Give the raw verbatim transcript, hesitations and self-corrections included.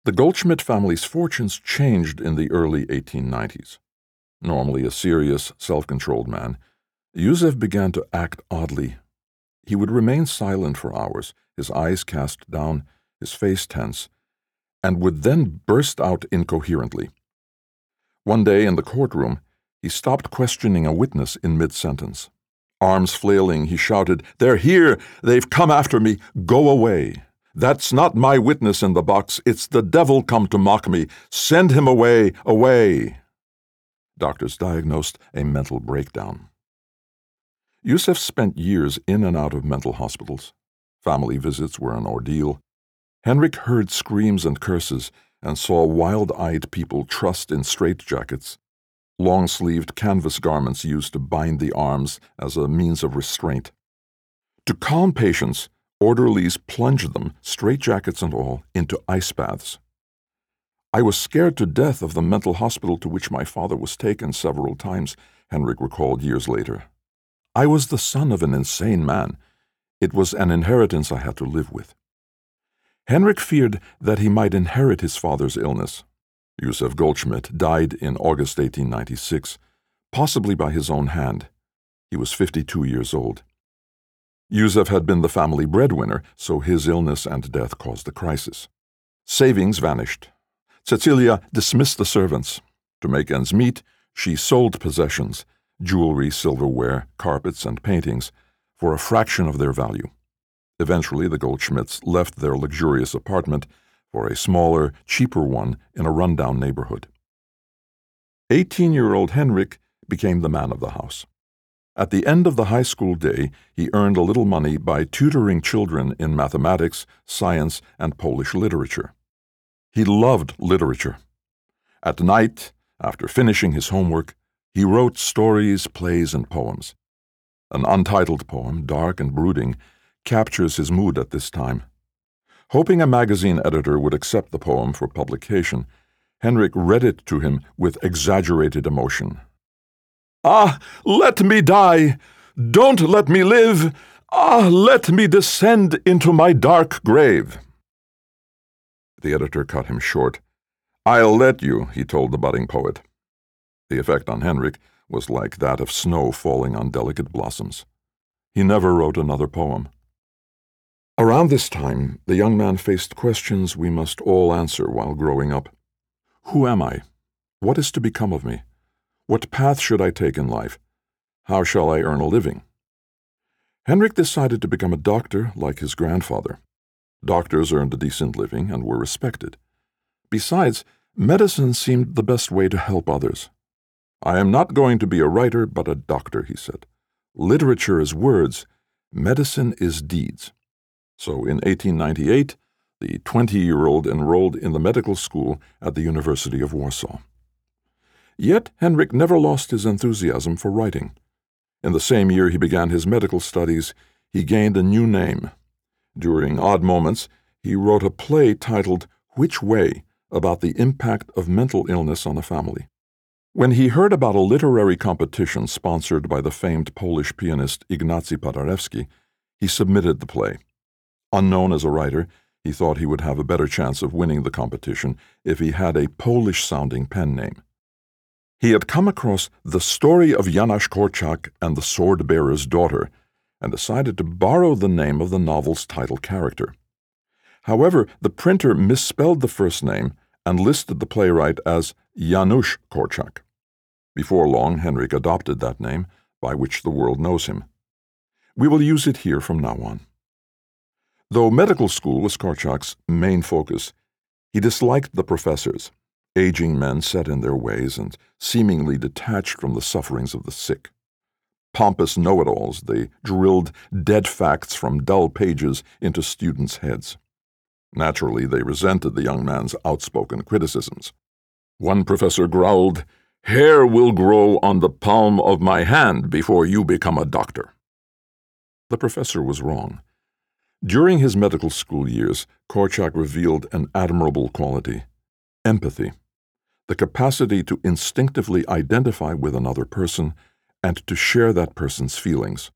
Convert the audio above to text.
The Goldschmidt family's fortunes changed in the early eighteen nineties. Normally a serious, self-controlled man, Yusef began to act oddly. He would remain silent for hours, his eyes cast down, his face tense, and would then burst out incoherently. One day in the courtroom, he stopped questioning a witness in mid-sentence. Arms flailing, he shouted, "They're here! They've come after me! Go away! That's not my witness in the box. It's the devil come to mock me. Send him away, away!" Doctors diagnosed a mental breakdown. Yusef spent years in and out of mental hospitals. Family visits were an ordeal. Henrik heard screams and curses and saw wild-eyed people trussed in straitjackets, long-sleeved canvas garments used to bind the arms as a means of restraint. To calm patients, orderlies plunged them, straitjackets and all, into ice baths. "I was scared to death of the mental hospital to which my father was taken several times," Henrik recalled years later. "I was the son of an insane man. It was an inheritance I had to live with." Henrik feared that he might inherit his father's illness. Yusef Goldschmidt died in August eighteen ninety-six, possibly by his own hand. He was fifty-two years old. Yusef had been the family breadwinner, so his illness and death caused a crisis. Savings vanished. Cecilia dismissed the servants. To make ends meet, she sold possessions, jewelry, silverware, carpets, and paintings, for a fraction of their value. Eventually, the Goldschmidts left their luxurious apartment for a smaller, cheaper one in a rundown neighborhood. Eighteen-year-old Henrik became the man of the house. At the end of the high school day, he earned a little money by tutoring children in mathematics, science, and Polish literature. He loved literature. At night, after finishing his homework, he wrote stories, plays, and poems. An untitled poem, dark and brooding, captures his mood at this time. Hoping a magazine editor would accept the poem for publication, Henrik read it to him with exaggerated emotion. "Ah, let me die! Don't let me live! Ah, let me descend into my dark grave!" The editor cut him short. "I'll let you," he told the budding poet. The effect on Henrik was like that of snow falling on delicate blossoms. He never wrote another poem. Around this time, the young man faced questions we must all answer while growing up. Who am I? What is to become of me? What path should I take in life? How shall I earn a living? Henrik decided to become a doctor like his grandfather. Doctors earned a decent living and were respected. Besides, medicine seemed the best way to help others. "I am not going to be a writer, but a doctor," he said. "Literature is words, medicine is deeds." So in eighteen ninety-eight, the twenty-year-old enrolled in the medical school at the University of Warsaw. Yet Henrik never lost his enthusiasm for writing. In the same year he began his medical studies, he gained a new name. During odd moments, he wrote a play titled Which Way? About the impact of mental illness on a family. When he heard about a literary competition sponsored by the famed Polish pianist Ignacy Paderewski, he submitted the play. Unknown as a writer, he thought he would have a better chance of winning the competition if he had a Polish-sounding pen name. He had come across The Story of Janusz Korczak and the Sword-Bearer's Daughter and decided to borrow the name of the novel's title character. However, the printer misspelled the first name and listed the playwright as Janusz Korczak. Before long, Henrik adopted that name, by which the world knows him. We will use it here from now on. Though medical school was Korczak's main focus, he disliked the professors, aging men set in their ways and seemingly detached from the sufferings of the sick. Pompous know-it-alls, they drilled dead facts from dull pages into students' heads. Naturally, they resented the young man's outspoken criticisms. One professor growled, "Hair will grow on the palm of my hand before you become a doctor." The professor was wrong. During his medical school years, Korczak revealed an admirable quality: empathy, the capacity to instinctively identify with another person and to share that person's feelings.